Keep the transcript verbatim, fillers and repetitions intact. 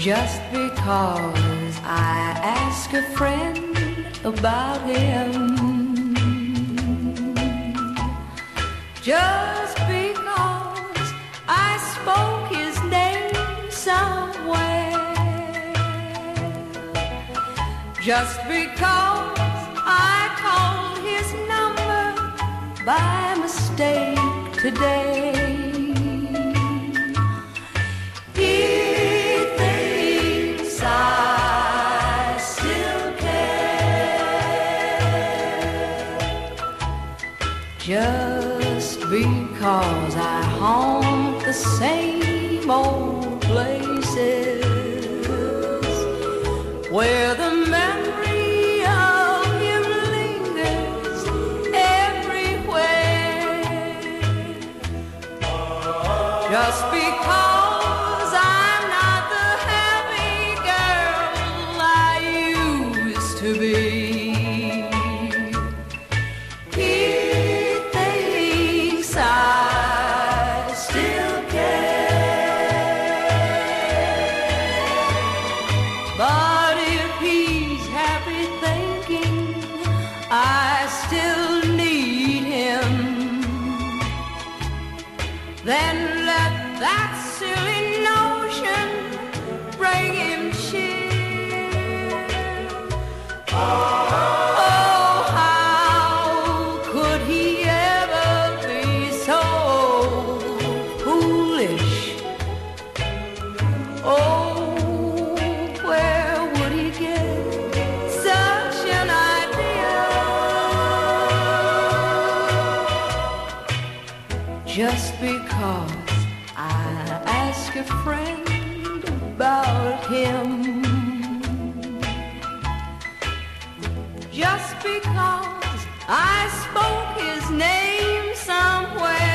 Just because I ask a friend about him, just because I spoke his name somewhere, just because I called his number by mistake today, he thinks I still care. Just because I haunt the same old places where the memory of him lingers everywhere. Just because I'm not the happy girl I used to be, he thinks I still care. But if he's happy thinking I still need him, then let that silly notion bring him cheer. Oh, how could he ever be so foolish? Oh, where would he get such an idea? Just because I ask a friend about him, just because I spoke his name somewhere,